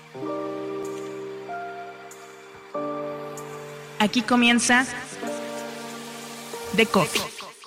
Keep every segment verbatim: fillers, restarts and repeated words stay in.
Aquí comienza The Coffee.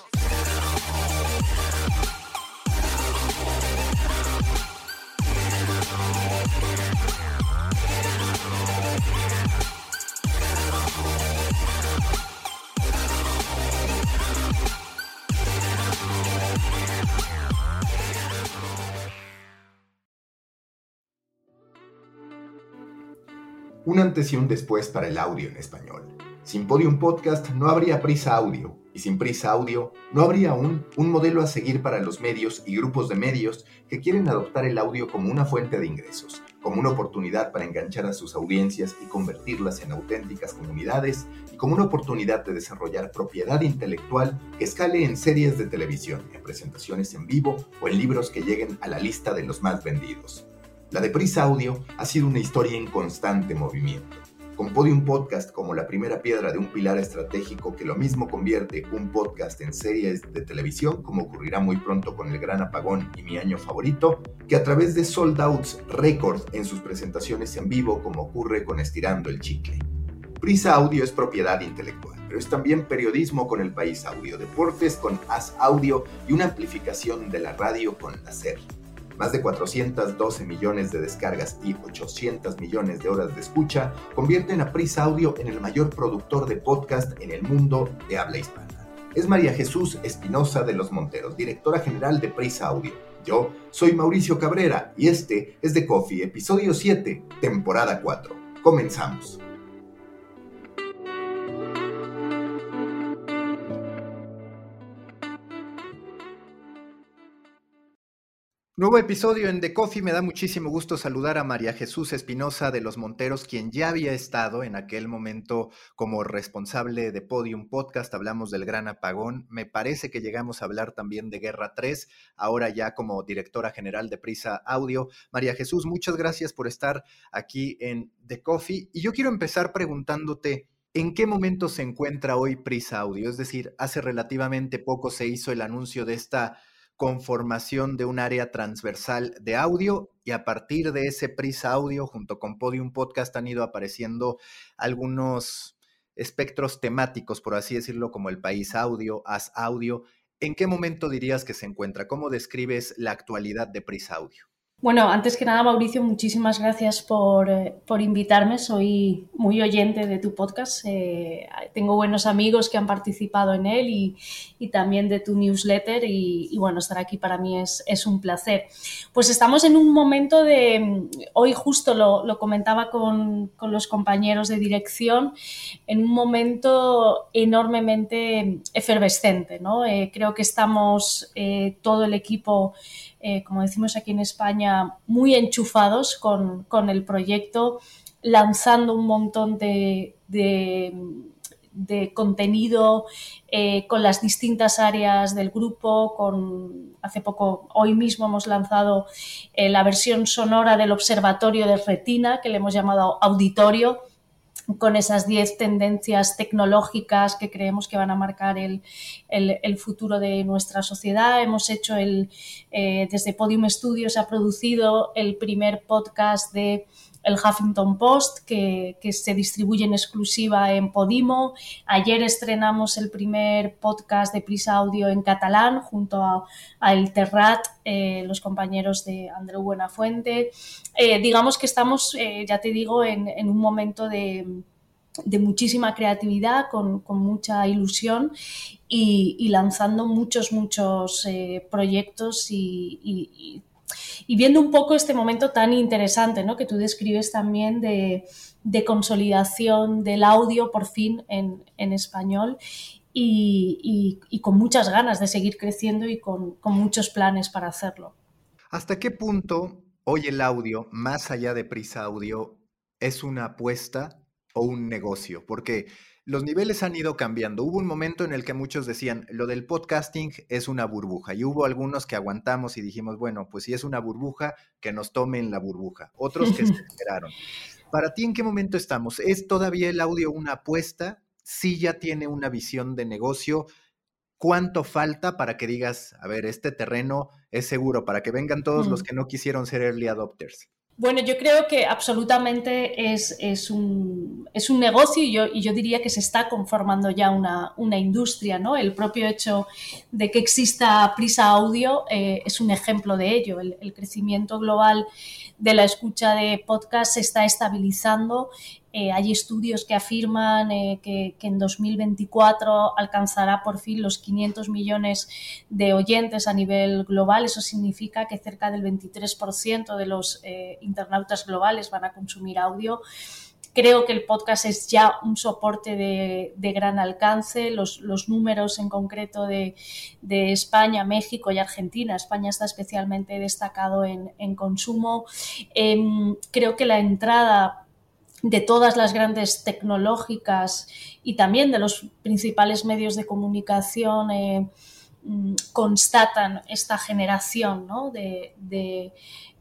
Un antes y un después para el audio en español. Sin Podium Podcast no habría Prisa Audio, y sin Prisa Audio no habría aún un modelo a seguir para los medios y grupos de medios que quieren adoptar el audio como una fuente de ingresos, como una oportunidad para enganchar a sus audiencias y convertirlas en auténticas comunidades, y como una oportunidad de desarrollar propiedad intelectual que escale en series de televisión, en presentaciones en vivo o en libros que lleguen a la lista de los más vendidos. La de Prisa Audio ha sido una historia en constante movimiento. Con Podium Podcast como la primera piedra de un pilar estratégico que lo mismo convierte un podcast en series de televisión, como ocurrirá muy pronto con El Gran Apagón y Mi Año Favorito, que a través de sold outs récord en sus presentaciones en vivo, como ocurre con Estirando el Chicle. Prisa Audio es propiedad intelectual, pero es también periodismo con El País Audio, deportes con As Audio y una amplificación de la radio con la SER. Más de cuatrocientos doce millones de descargas y ochocientos millones de horas de escucha convierten a Prisa Audio en el mayor productor de podcast en el mundo de habla hispana. Es María Jesús Espinosa de los Monteros, directora general de Prisa Audio. Yo soy Mauricio Cabrera y este es The Coffee, episodio siete, temporada cuatro. Comenzamos. Nuevo episodio en The Coffee. Me da muchísimo gusto saludar a María Jesús Espinosa de los Monteros, quien ya había estado en aquel momento como responsable de Podium Podcast. Hablamos del Gran Apagón. Me parece que llegamos a hablar también de Guerra tres, ahora ya como directora general de Prisa Audio. María Jesús, muchas gracias por estar aquí en The Coffee. Y yo quiero empezar preguntándote, ¿en qué momento se encuentra hoy Prisa Audio? Es decir, hace relativamente poco se hizo el anuncio de esta conformación de un área transversal de audio, y a partir de ese Prisa Audio junto con Podium Podcast han ido apareciendo algunos espectros temáticos, por así decirlo, como El País Audio, As Audio. ¿En qué momento dirías que se encuentra? ¿Cómo describes la actualidad de Prisa Audio? Bueno, antes que nada, Mauricio, muchísimas gracias por, eh, por invitarme. Soy muy oyente de tu podcast. Eh, tengo buenos amigos que han participado en él y, y también de tu newsletter y, y bueno, estar aquí para mí es, es un placer. Pues estamos en un momento de, hoy justo lo, lo comentaba con, con los compañeros de dirección, en un momento enormemente efervescente, ¿no? Eh, creo que estamos eh, todo el equipo, Eh, como decimos aquí en España, muy enchufados con, con el proyecto, lanzando un montón de, de, de contenido eh, con las distintas áreas del grupo. Con, hace poco, hoy mismo hemos lanzado eh, la versión sonora del Observatorio de Retina, que le hemos llamado Auditorio, con esas diez tendencias tecnológicas que creemos que van a marcar el, el, el futuro de nuestra sociedad. Hemos hecho el, eh, desde Podium Studios ha producido el primer podcast de el Huffington Post, que, que se distribuye en exclusiva en Podimo. Ayer estrenamos el primer podcast de Prisa Audio en catalán junto a, a El Terrat, eh, los compañeros de Andreu Buenafuente. Eh, digamos que estamos, eh, ya te digo, en, en un momento de, de muchísima creatividad, con, con mucha ilusión y, y lanzando muchos, muchos eh, proyectos y, y, y Y viendo un poco este momento tan interesante, ¿no?, que tú describes también de, de consolidación del audio por fin en, en español y, y, y con muchas ganas de seguir creciendo y con, con muchos planes para hacerlo. ¿Hasta qué punto hoy el audio, más allá de Prisa Audio, es una apuesta o un negocio? Porque los niveles han ido cambiando. Hubo un momento en el que muchos decían, lo del podcasting es una burbuja, y hubo algunos que aguantamos y dijimos, bueno, pues si es una burbuja, que nos tomen la burbuja. Otros que se esperaron. Para ti, ¿en qué momento estamos? ¿Es todavía el audio una apuesta? ¿Sí ya tiene una visión de negocio? ¿Cuánto falta para que digas, a ver, este terreno es seguro, para que vengan todos los que no quisieron ser early adopters? Bueno, yo creo que absolutamente es, es, un, es un negocio y yo, y yo diría que se está conformando ya una, una industria, ¿no? El propio hecho de que exista Prisa Audio eh, es un ejemplo de ello. El, el crecimiento global de la escucha de podcast se está estabilizando. Eh, hay estudios que afirman eh, que, que en dos mil veinticuatro alcanzará por fin los quinientos millones de oyentes a nivel global. Eso significa que cerca del veintitrés por ciento de los eh, internautas globales van a consumir audio. Creo que el podcast es ya un soporte de, de gran alcance. Los, los números en concreto de, de España, México y Argentina. España está especialmente destacado en, en consumo. Eh, creo que la entrada de todas las grandes tecnológicas y también de los principales medios de comunicación eh, constatan esta generación, ¿no? de, de,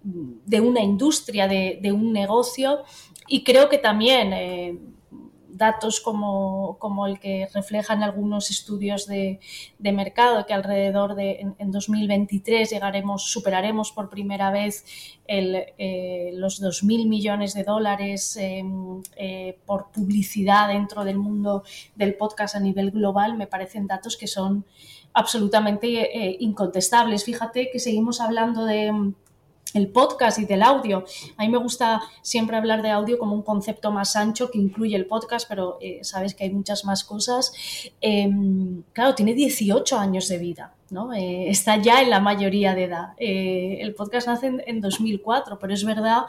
de una industria, de, de un negocio, y creo que también eh, datos como, como el que reflejan algunos estudios de, de mercado, que alrededor de en, en dos mil veintitrés llegaremos, superaremos por primera vez el, eh, los dos mil millones de dólares eh, eh, por publicidad dentro del mundo del podcast a nivel global. Me parecen datos que son absolutamente eh, incontestables. Fíjate que seguimos hablando de el podcast y del audio. A mí me gusta siempre hablar de audio como un concepto más ancho que incluye el podcast, pero eh, sabes que hay muchas más cosas. Eh, claro, tiene dieciocho años de vida, ¿no? Eh, está ya en la mayoría de edad. Eh, el podcast nace en, en dos mil cuatro, pero es verdad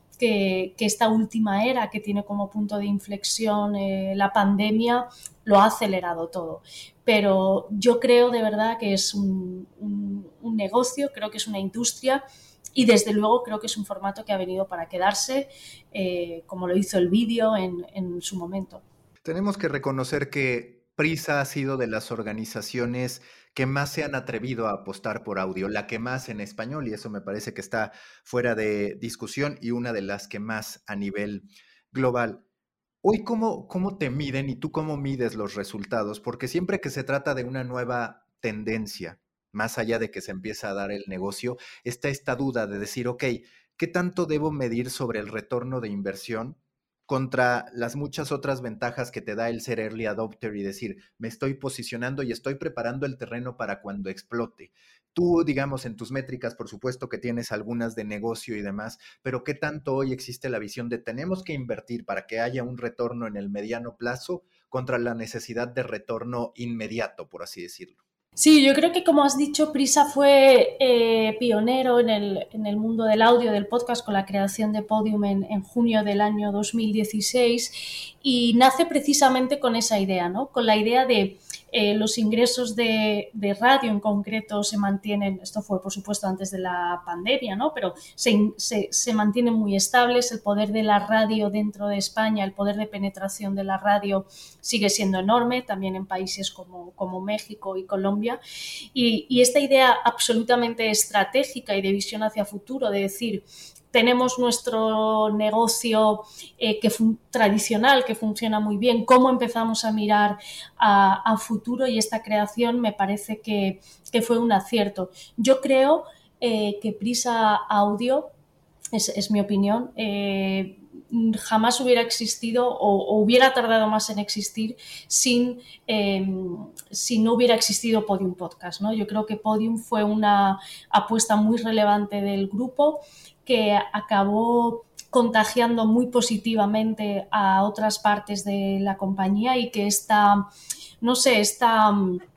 que, que esta última era que tiene como punto de inflexión eh, la pandemia lo ha acelerado todo. Pero yo creo de verdad que es un, un, un negocio, creo que es una industria. Y desde luego creo que es un formato que ha venido para quedarse, eh, como lo hizo el vídeo en, en su momento. Tenemos que reconocer que Prisa ha sido de las organizaciones que más se han atrevido a apostar por audio, la que más en español, y eso me parece que está fuera de discusión, y una de las que más a nivel global. Hoy, ¿cómo, cómo te miden y tú cómo mides los resultados? Porque siempre que se trata de una nueva tendencia, más allá de que se empieza a dar el negocio, está esta duda de decir, ok, ¿qué tanto debo medir sobre el retorno de inversión contra las muchas otras ventajas que te da el ser early adopter y decir, me estoy posicionando y estoy preparando el terreno para cuando explote? Tú, digamos, en tus métricas, por supuesto que tienes algunas de negocio y demás, pero ¿qué tanto hoy existe la visión de tenemos que invertir para que haya un retorno en el mediano plazo contra la necesidad de retorno inmediato, por así decirlo? Sí, yo creo que, como has dicho, Prisa fue eh, pionero en el, en el mundo del audio, del podcast, con la creación de Podium en, en junio del año dos mil dieciséis, y nace precisamente con esa idea, ¿no? Con la idea de eh, los ingresos de, de radio en concreto se mantienen, esto fue por supuesto antes de la pandemia, ¿no? Pero se, se, se mantienen muy estables. El poder de la radio dentro de España, el poder de penetración de la radio sigue siendo enorme, también en países como, como México y Colombia. Y, y esta idea absolutamente estratégica y de visión hacia futuro, de decir, tenemos nuestro negocio eh, que fun- tradicional, que funciona muy bien, cómo empezamos a mirar a, a futuro, y esta creación me parece que, que fue un acierto. Yo creo eh, que Prisa Audio, es, es mi opinión, eh, jamás hubiera existido o, o hubiera tardado más en existir sin, eh, si no hubiera existido Podium Podcast, ¿no? Yo creo que Podium fue una apuesta muy relevante del grupo que acabó contagiando muy positivamente a otras partes de la compañía, y que esta, no sé, esta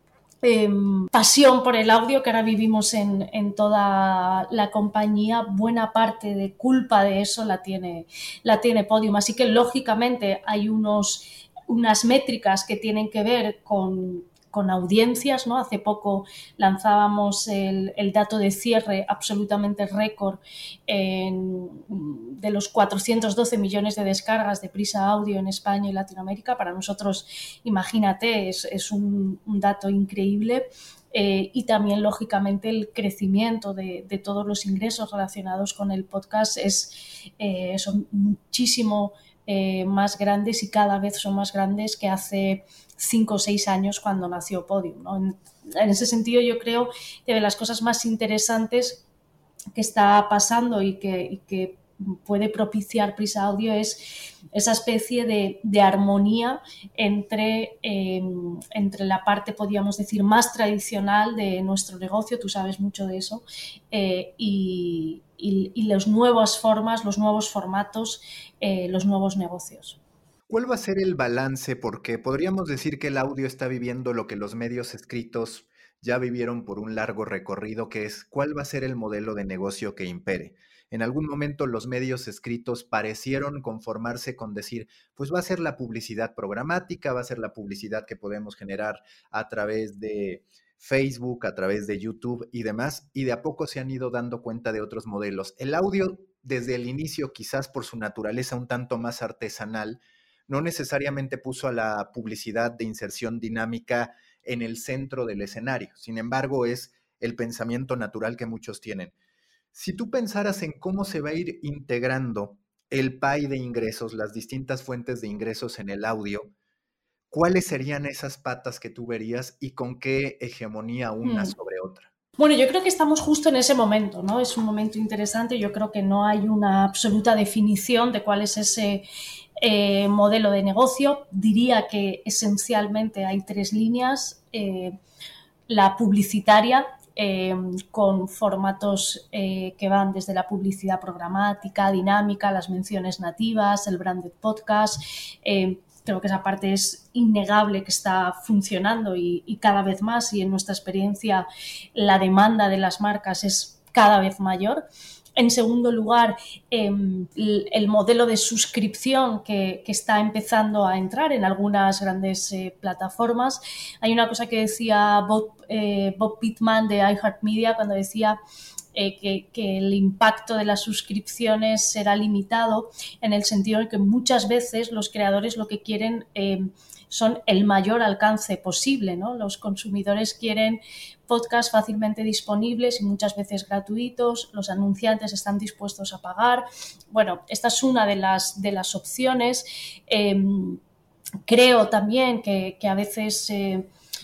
Eh, pasión por el audio que ahora vivimos en, en toda la compañía, buena parte de culpa de eso la tiene, la tiene Podium. Así que lógicamente hay unos, unas métricas que tienen que ver con, con audiencias, ¿no? Hace poco lanzábamos el, el dato de cierre absolutamente récord en, de los cuatrocientos doce millones de descargas de Prisa Audio en España y Latinoamérica. Para nosotros, imagínate, es, es un, un dato increíble. Eh, y también, lógicamente, el crecimiento de, de todos los ingresos relacionados con el podcast es, eh, son muchísimo eh, más grandes, y cada vez son más grandes que hace cinco o seis años cuando nació Podium, ¿no? En, en ese sentido, yo creo que de las cosas más interesantes que está pasando y que, y que puede propiciar Prisa Audio es esa especie de, de armonía entre, eh, entre la parte, podríamos decir, más tradicional de nuestro negocio, tú sabes mucho de eso, eh, y, y, y las nuevas formas, los nuevos formatos, eh, los nuevos negocios. ¿Cuál va a ser el balance? Porque podríamos decir que el audio está viviendo lo que los medios escritos ya vivieron por un largo recorrido, que es cuál va a ser el modelo de negocio que impere. En algún momento los medios escritos parecieron conformarse con decir, pues va a ser la publicidad programática, va a ser la publicidad que podemos generar a través de Facebook, a través de YouTube y demás, y de a poco se han ido dando cuenta de otros modelos. El audio, desde el inicio, quizás por su naturaleza un tanto más artesanal, no necesariamente puso a la publicidad de inserción dinámica en el centro del escenario. Sin embargo, es el pensamiento natural que muchos tienen. Si tú pensaras en cómo se va a ir integrando el pie de ingresos, las distintas fuentes de ingresos en el audio, ¿cuáles serían esas patas que tú verías y con qué hegemonía una Hmm. sobre otra? Bueno, yo creo que estamos justo en ese momento, ¿no? Es un momento interesante. Yo creo que no hay una absoluta definición de cuál es ese eh, modelo de negocio. Diría que esencialmente hay tres líneas. Eh, la publicitaria, eh, con formatos eh, que van desde la publicidad programática, dinámica, las menciones nativas, el branded podcast. Eh, Creo que esa parte es innegable que está funcionando y, y cada vez más, y en nuestra experiencia la demanda de las marcas es cada vez mayor. En segundo lugar, eh, el modelo de suscripción que, que está empezando a entrar en algunas grandes eh, plataformas. Hay una cosa que decía Bob, eh, Bob Pittman de iHeartMedia cuando decía Eh, que, que el impacto de las suscripciones será limitado, en el sentido de que muchas veces los creadores lo que quieren eh, son el mayor alcance posible, ¿no? Los consumidores quieren podcasts fácilmente disponibles y muchas veces gratuitos, los anunciantes están dispuestos a pagar. Bueno, esta es una de las, de las opciones. Eh, creo también que, que a veces... Eh,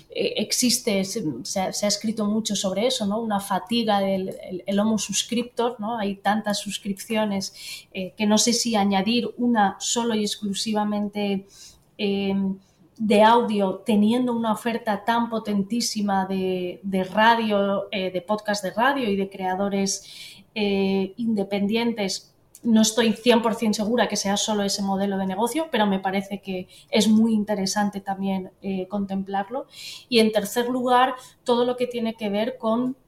existe, se, se ha escrito mucho sobre eso, ¿no? Una fatiga del el, el homo subscriptor, ¿no? Hay tantas suscripciones eh, que no sé si añadir una solo y exclusivamente eh, de audio, teniendo una oferta tan potentísima de, de radio, eh, de podcast de radio y de creadores eh, independientes. No estoy cien por ciento segura que sea solo ese modelo de negocio, pero me parece que es muy interesante también eh, contemplarlo. Y en tercer lugar, todo lo que tiene que ver con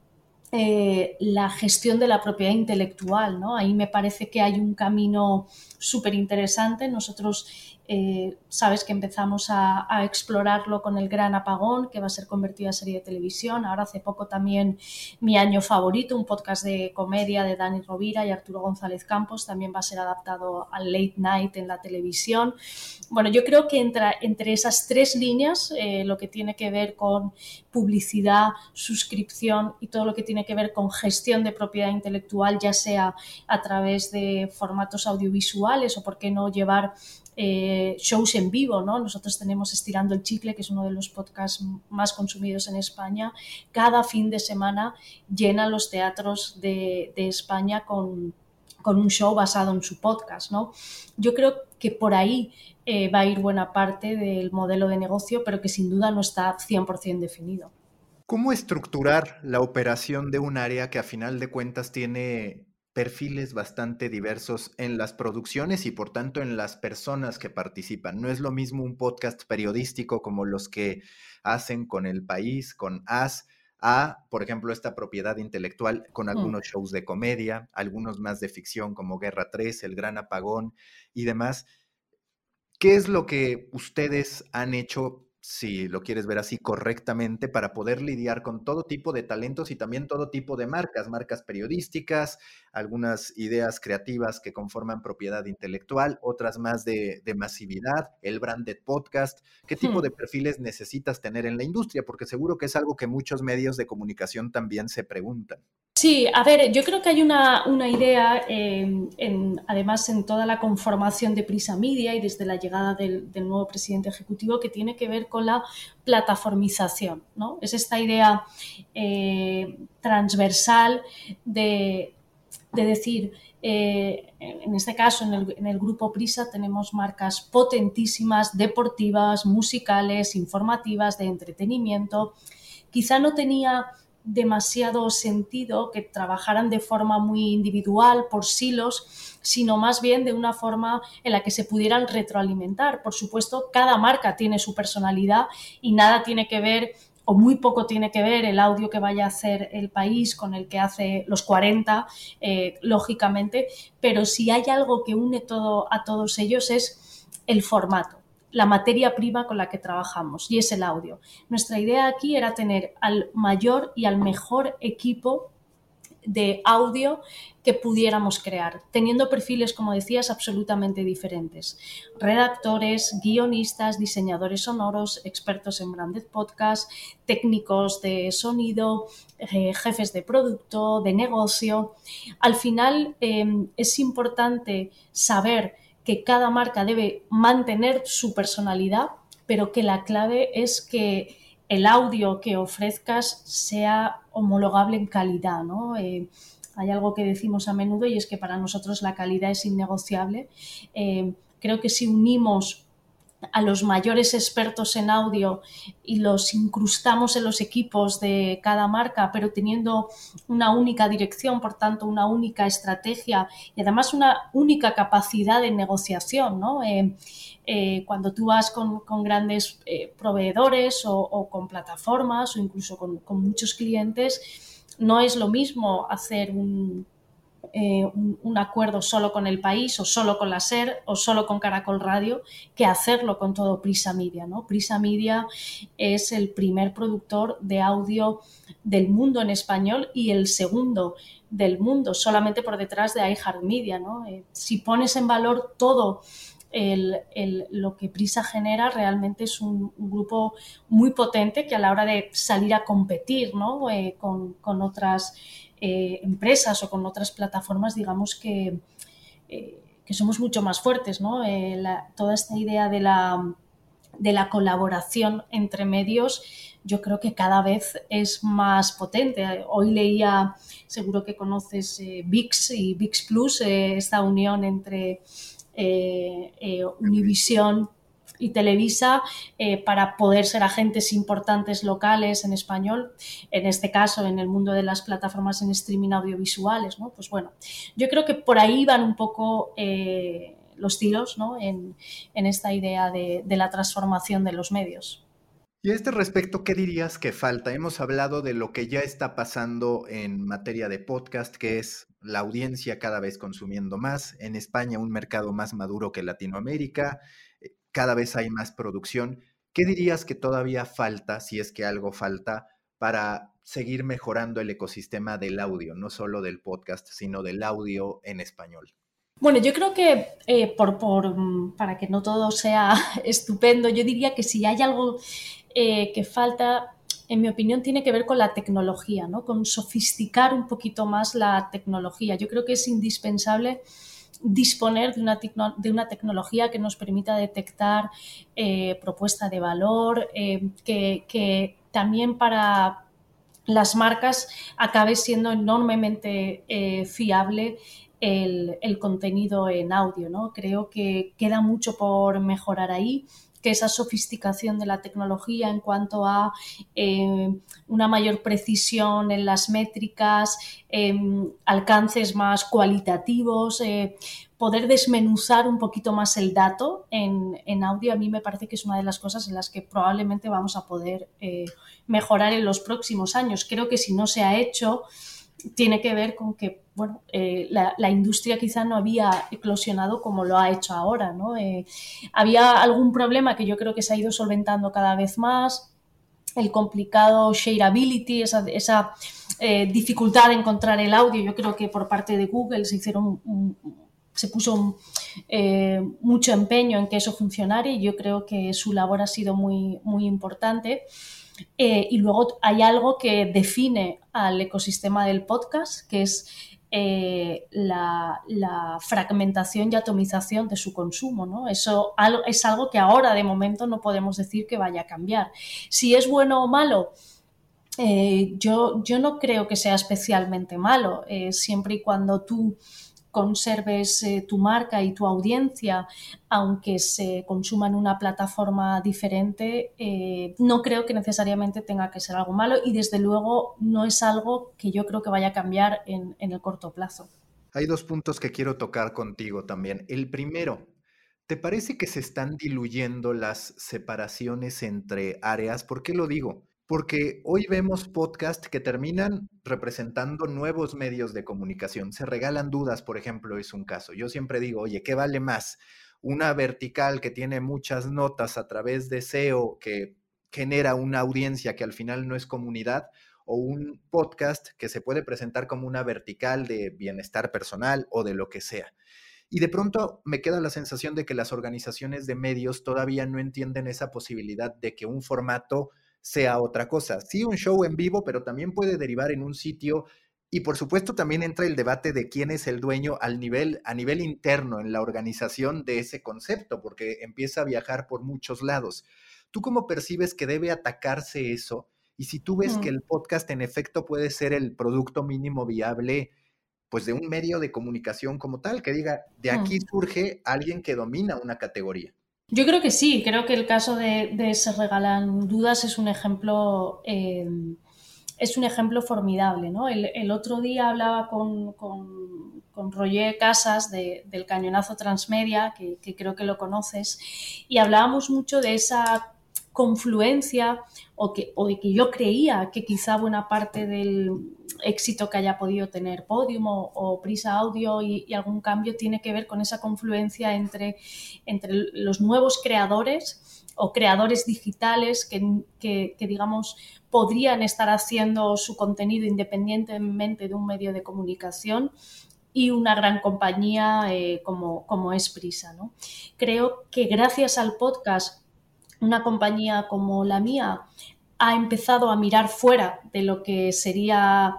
eh, la gestión de la propiedad intelectual, ¿no? Ahí me parece que hay un camino súper interesante. Nosotros eh, sabes que empezamos a, a explorarlo con El Gran Apagón, que va a ser convertido a serie de televisión. Ahora hace poco también Mi Año Favorito, un podcast de comedia de Dani Rovira y Arturo González Campos, también va a ser adaptado al late night en la televisión. Bueno, yo creo que entre, entre esas tres líneas, eh, lo que tiene que ver con publicidad, suscripción y todo lo que tiene que ver con gestión de propiedad intelectual, ya sea a través de formatos audiovisuales o por qué no llevar eh, shows en vivo, ¿no? Nosotros tenemos Estirando el Chicle, que es uno de los podcasts más consumidos en España. Cada fin de semana llena los teatros de, de España con, con un show basado en su podcast, ¿no? Yo creo que por ahí eh, va a ir buena parte del modelo de negocio, pero que sin duda no está cien por ciento definido. ¿Cómo estructurar la operación de un área que a final de cuentas tiene perfiles bastante diversos en las producciones y por tanto en las personas que participan? No es lo mismo un podcast periodístico como los que hacen con El País, con As, a, por ejemplo, esta propiedad intelectual con algunos mm. shows de comedia, algunos más de ficción como Guerra tres, El Gran Apagón y demás. ¿Qué es lo que ustedes han hecho, si lo quieres ver así, correctamente para poder lidiar con todo tipo de talentos y también todo tipo de marcas, marcas periodísticas, algunas ideas creativas que conforman propiedad intelectual, otras más de, de masividad, el branded podcast? ¿Qué tipo hmm. de perfiles necesitas tener en la industria? Porque seguro que es algo que muchos medios de comunicación también se preguntan. Sí, a ver, yo creo que hay una, una idea, eh, en, además en toda la conformación de Prisa Media y desde la llegada del, del nuevo presidente ejecutivo, que tiene que ver con la plataformización, ¿no? Es esta idea eh, transversal de de decir, eh, en este caso en el, en el grupo Prisa tenemos marcas potentísimas, deportivas, musicales, informativas, de entretenimiento. Quizá no tenía demasiado sentido que trabajaran de forma muy individual, por silos, sino más bien de una forma en la que se pudieran retroalimentar. Por supuesto, cada marca tiene su personalidad y nada tiene que ver, o muy poco tiene que ver, el audio que vaya a hacer El País con el que hace Los cuarenta, eh, lógicamente, pero si hay algo que une todo, a todos ellos es el formato, la materia prima con la que trabajamos, y es el audio. Nuestra idea aquí era tener al mayor y al mejor equipo de audio que pudiéramos crear, teniendo perfiles, como decías, absolutamente diferentes. Redactores, guionistas, diseñadores sonoros, expertos en branded podcast, técnicos de sonido, eh, jefes de producto, de negocio. Al final eh, es importante saber que cada marca debe mantener su personalidad, pero que la clave es que el audio que ofrezcas sea homologable en calidad, ¿no? Eh, hay algo que decimos a menudo y es que para nosotros la calidad es innegociable. Eh, creo que si unimos a los mayores expertos en audio y los incrustamos en los equipos de cada marca, pero teniendo una única dirección, por tanto, una única estrategia y además una única capacidad de negociación, ¿no? Eh, eh, cuando tú vas con, con grandes eh, proveedores o, o con plataformas o incluso con, con muchos clientes, no es lo mismo hacer un Eh, un, un acuerdo solo con El País o solo con la SER o solo con Caracol Radio que hacerlo con todo Prisa Media, ¿no? Prisa Media es el primer productor de audio del mundo en español y el segundo del mundo, solamente por detrás de iHeartMedia, ¿no? Eh, si pones en valor todo el, el, lo que Prisa genera, realmente es un, un grupo muy potente que a la hora de salir a competir, ¿no? eh, con, con otras Eh, empresas o con otras plataformas, digamos que, eh, que somos mucho más fuertes, ¿no? Eh, la, toda esta idea de la, de la colaboración entre medios, yo creo que cada vez es más potente. Hoy leía, seguro que conoces eh, V I X y V I X Plus, eh, esta unión entre eh, eh, Univision y Televisa eh, para poder ser agentes importantes locales en español, en este caso en el mundo de las plataformas en streaming audiovisuales, ¿no? Pues bueno, yo creo que por ahí van un poco eh, los tiros, ¿no? en, en esta idea de, de la transformación de los medios. Y a este respecto, ¿qué dirías que falta? Hemos hablado de lo que ya está pasando en materia de podcast, que es la audiencia cada vez consumiendo más. En España, un mercado más maduro que Latinoamérica. Cada vez hay más producción. ¿Qué dirías que todavía falta, si es que algo falta, para seguir mejorando el ecosistema del audio, no solo del podcast, sino del audio en español? Bueno, yo creo que eh, por, por, para que no todo sea estupendo, yo diría que si hay algo eh, que falta, en mi opinión, tiene que ver con la tecnología, ¿no? Con sofisticar un poquito más la tecnología. Yo creo que es indispensable disponer de una, tecno, de una tecnología que nos permita detectar eh, propuesta de valor, eh, que, que también para las marcas acabe siendo enormemente eh, fiable el, el contenido en audio, ¿no? Creo que queda mucho por mejorar ahí, que esa sofisticación de la tecnología en cuanto a eh, una mayor precisión en las métricas, eh, alcances más cualitativos, eh, poder desmenuzar un poquito más el dato en, en audio, a mí me parece que es una de las cosas en las que probablemente vamos a poder eh, mejorar en los próximos años. Creo que si no se ha hecho, tiene que ver con que bueno, eh, la, la industria quizá no había eclosionado como lo ha hecho ahora, ¿no? Eh, había algún problema que yo creo que se ha ido solventando cada vez más, el complicado shareability, esa, esa eh, dificultad de encontrar el audio. Yo creo que por parte de Google se hicieron un, se puso un, eh, mucho empeño en que eso funcionara y yo creo que su labor ha sido muy, muy importante. Eh, y luego hay algo que define al ecosistema del podcast, que es eh, la, la fragmentación y atomización de su consumo, ¿no? Eso es algo que ahora de momento no podemos decir que vaya a cambiar. Si es bueno o malo, eh, yo, yo no creo que sea especialmente malo, eh, siempre y cuando tú conserves eh, tu marca y tu audiencia, aunque se consuma en una plataforma diferente, eh, no creo que necesariamente tenga que ser algo malo y desde luego no es algo que yo creo que vaya a cambiar en, en el corto plazo. Hay dos puntos que quiero tocar contigo también. El primero, ¿te parece que se están diluyendo las separaciones entre áreas? ¿Por qué lo digo? Porque hoy vemos podcasts que terminan representando nuevos medios de comunicación. Se regalan dudas, por ejemplo, es un caso. Yo siempre digo, oye, ¿qué vale más? Una vertical que tiene muchas notas a través de S E O que genera una audiencia que al final no es comunidad, o un podcast que se puede presentar como una vertical de bienestar personal o de lo que sea. Y de pronto me queda la sensación de que las organizaciones de medios todavía no entienden esa posibilidad de que un formato sea otra cosa. Sí, un show en vivo, pero también puede derivar en un sitio. Y por supuesto también entra el debate de quién es el dueño al nivel, a nivel interno en la organización de ese concepto, porque empieza a viajar por muchos lados. ¿Tú cómo percibes que debe atacarse eso? Y si tú ves que el podcast en efecto puede ser el producto mínimo viable, pues de un medio de comunicación como tal, que diga, de aquí surge alguien que domina una categoría. Yo creo que sí, creo que el caso de, de Se Regalan Dudas es un ejemplo, eh, es un ejemplo formidable, ¿no? El, el otro día hablaba con, con, con Roger Casas de, del Cañonazo Transmedia, que, que creo que lo conoces, y hablábamos mucho de esa confluencia o, que, o de que yo creía que quizá buena parte del éxito que haya podido tener Podium o, o Prisa Audio y, y algún cambio tiene que ver con esa confluencia entre, entre los nuevos creadores o creadores digitales que, que, que, digamos, podrían estar haciendo su contenido independientemente de un medio de comunicación y una gran compañía eh, como, como es Prisa, ¿no? Creo que gracias al podcast, una compañía como la mía ha empezado a mirar fuera de lo que sería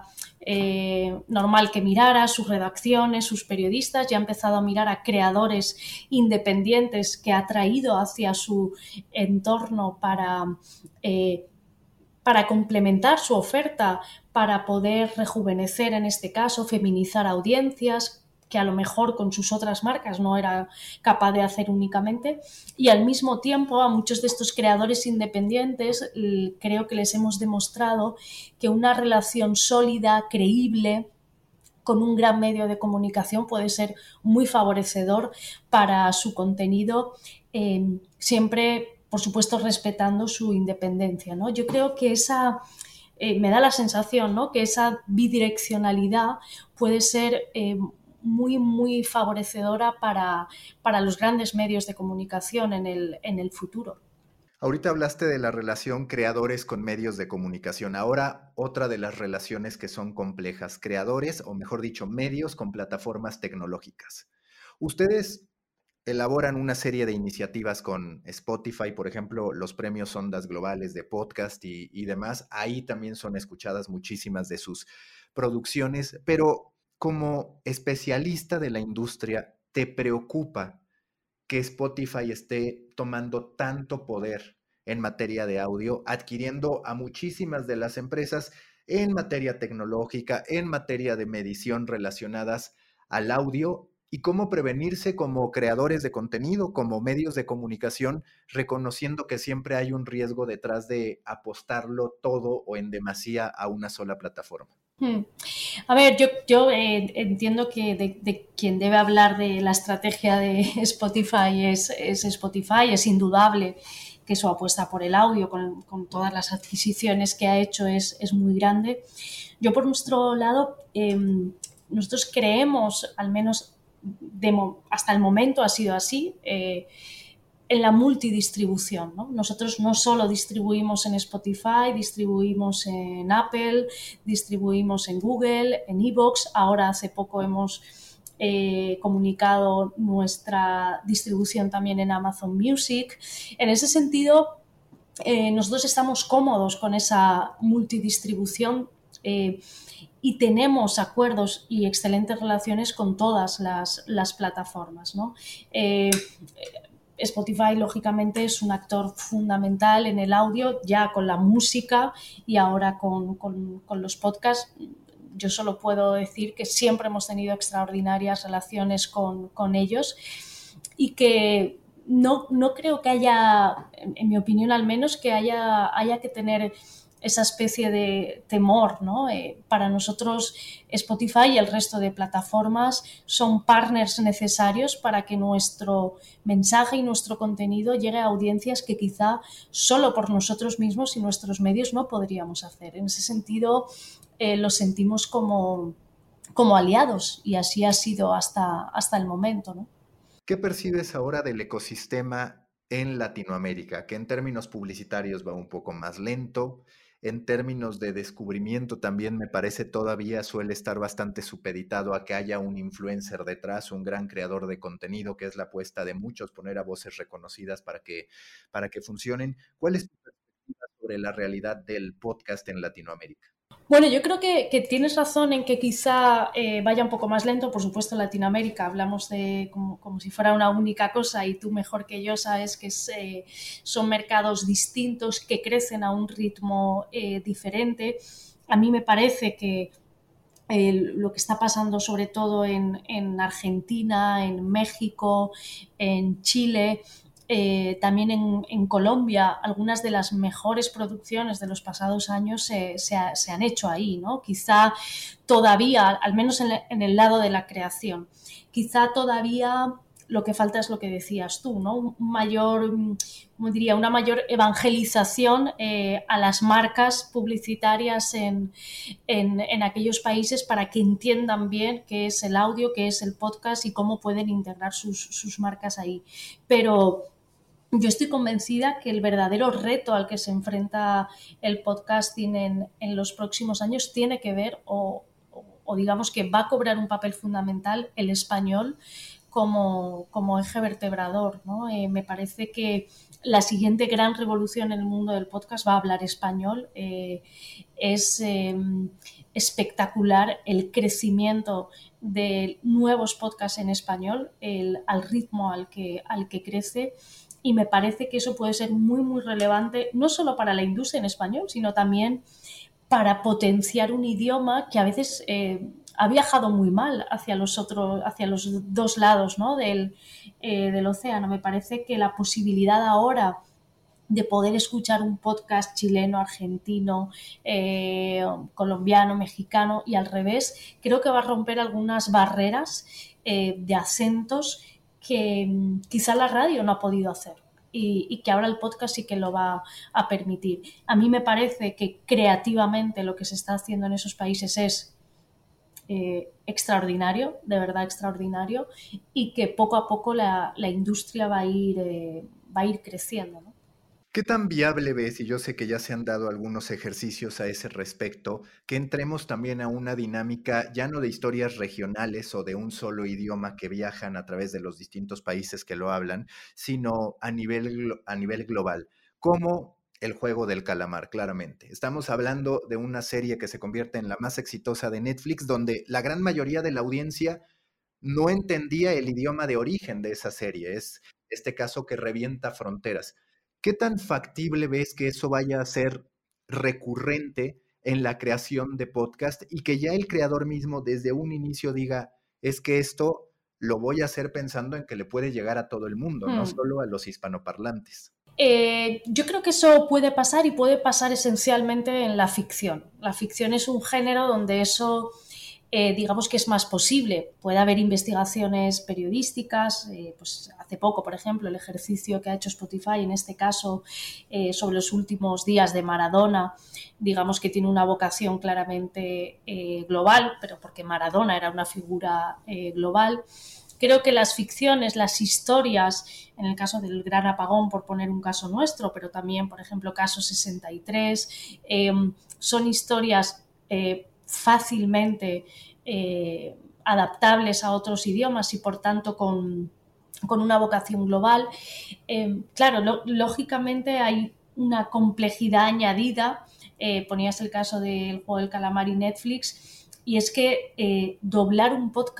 eh, normal que mirara, sus redacciones, sus periodistas, ya ha empezado a mirar a creadores independientes que ha traído hacia su entorno para, eh, para complementar su oferta, para poder rejuvenecer, en este caso, feminizar audiencias, que a lo mejor con sus otras marcas no era capaz de hacer únicamente, y al mismo tiempo a muchos de estos creadores independientes creo que les hemos demostrado que una relación sólida, creíble, con un gran medio de comunicación puede ser muy favorecedor para su contenido, eh, siempre, por supuesto, respetando su independencia, ¿no? Yo creo que esa... Eh, me da la sensación, ¿no?, que esa bidireccionalidad puede ser eh, muy, muy favorecedora para, para los grandes medios de comunicación en el, en el futuro. Ahorita hablaste de la relación creadores con medios de comunicación. Ahora, otra de las relaciones que son complejas, creadores, o mejor dicho, medios con plataformas tecnológicas. Ustedes elaboran una serie de iniciativas con Spotify, por ejemplo, los premios Ondas Globales de podcast y, y demás. Ahí también son escuchadas muchísimas de sus producciones, pero como especialista de la industria, ¿te preocupa que Spotify esté tomando tanto poder en materia de audio, adquiriendo a muchísimas de las empresas en materia tecnológica, en materia de medición relacionadas al audio? Y cómo prevenirse como creadores de contenido, como medios de comunicación, reconociendo que siempre hay un riesgo detrás de apostarlo todo o en demasía a una sola plataforma. Hmm. A ver, yo, yo eh, entiendo que de, de quien debe hablar de la estrategia de Spotify es, es Spotify, es indudable que su apuesta por el audio con, con todas las adquisiciones que ha hecho es, es muy grande. Yo por nuestro lado, eh, nosotros creemos, al menos de, hasta el momento ha sido así, eh, en la multidistribución, ¿no? Nosotros no solo distribuimos en Spotify, distribuimos en Apple, distribuimos en Google, en iVoox. Ahora hace poco hemos eh, comunicado nuestra distribución también en Amazon Music. En ese sentido, eh, nosotros estamos cómodos con esa multidistribución eh, y tenemos acuerdos y excelentes relaciones con todas las, las plataformas, ¿no? Eh, Spotify, lógicamente, es un actor fundamental en el audio, ya con la música y ahora con, con, con los podcasts. Yo solo puedo decir que siempre hemos tenido extraordinarias relaciones con, con ellos y que no, no creo que haya, en mi opinión al menos, que haya, haya que tener esa especie de temor, ¿no? Eh, para nosotros Spotify y el resto de plataformas son partners necesarios para que nuestro mensaje y nuestro contenido llegue a audiencias que quizá solo por nosotros mismos y nuestros medios no podríamos hacer. En ese sentido, eh, lo sentimos como, como aliados y así ha sido hasta, hasta el momento, ¿no? ¿Qué percibes ahora del ecosistema en Latinoamérica? Que en términos publicitarios va un poco más lento, en términos de descubrimiento también me parece todavía suele estar bastante supeditado a que haya un influencer detrás, un gran creador de contenido, que es la apuesta de muchos, poner a voces reconocidas para que, para que funcionen. ¿Cuál es tu perspectiva sobre la realidad del podcast en Latinoamérica? Bueno, yo creo que, que tienes razón en que quizá eh, vaya un poco más lento. Por supuesto, en Latinoamérica hablamos de como, como si fuera una única cosa y tú mejor que yo sabes que es, eh, son mercados distintos que crecen a un ritmo eh, diferente. A mí me parece que eh, lo que está pasando sobre todo en, en Argentina, en México, en Chile, Eh, también en, en Colombia, algunas de las mejores producciones de los pasados años se, se, ha, se han hecho ahí, ¿no? Quizá todavía, al menos en, en el lado de la creación, quizá todavía lo que falta es lo que decías tú, ¿no? Un mayor, como diría, una mayor evangelización eh, a las marcas publicitarias en, en, en aquellos países para que entiendan bien qué es el audio, qué es el podcast y cómo pueden integrar sus, sus marcas ahí. Pero yo estoy convencida que el verdadero reto al que se enfrenta el podcasting en, en los próximos años tiene que ver, o, o, o digamos que va a cobrar un papel fundamental el español como, como eje vertebrador, ¿no? Eh, me parece que la siguiente gran revolución en el mundo del podcast va a hablar español. Eh, es eh, espectacular el crecimiento de nuevos podcasts en español, el, al ritmo al que, al que crece. Y me parece que eso puede ser muy, muy relevante, no solo para la industria en español, sino también para potenciar un idioma que a veces eh, ha viajado muy mal hacia los, otros, hacia los dos lados, ¿no? del, eh, del océano. Me parece que la posibilidad ahora de poder escuchar un podcast chileno, argentino, eh, colombiano, mexicano y al revés, creo que va a romper algunas barreras eh, de acentos que quizá la radio no ha podido hacer y, y que ahora el podcast sí que lo va a permitir. A mí me parece que creativamente lo que se está haciendo en esos países es eh, extraordinario, de verdad extraordinario, y que poco a poco la, la industria va a ir, eh, va a ir creciendo, ¿no? ¿Qué tan viable ves, y yo sé que ya se han dado algunos ejercicios a ese respecto, que entremos también a una dinámica ya no de historias regionales o de un solo idioma que viajan a través de los distintos países que lo hablan, sino a nivel, a nivel global, como El juego del calamar, claramente? Estamos hablando de una serie que se convierte en la más exitosa de Netflix, donde la gran mayoría de la audiencia no entendía el idioma de origen de esa serie. Es este caso que revienta fronteras. ¿Qué tan factible ves que eso vaya a ser recurrente en la creación de podcast y que ya el creador mismo desde un inicio diga, es que esto lo voy a hacer pensando en que le puede llegar a todo el mundo, hmm. no solo a los hispanoparlantes? Eh, yo creo que eso puede pasar y puede pasar esencialmente en la ficción. La ficción es un género donde eso eh, digamos que es más posible. Puede haber investigaciones periodísticas, eh, pues hace poco, por ejemplo, el ejercicio que ha hecho Spotify, en este caso, eh, sobre los últimos días de Maradona, digamos que tiene una vocación claramente eh, global, pero porque Maradona era una figura eh, global. Creo que las ficciones, las historias, en el caso del Gran Apagón, por poner un caso nuestro, pero también, por ejemplo, Caso sesenta y tres, eh, son historias eh, fácilmente eh, adaptables a otros idiomas y, por tanto, con, con una vocación global. Eh, claro, lo, lógicamente hay una complejidad añadida. Eh, ponías el caso del Juego del Calamar y Netflix, y es que eh, doblar un podcast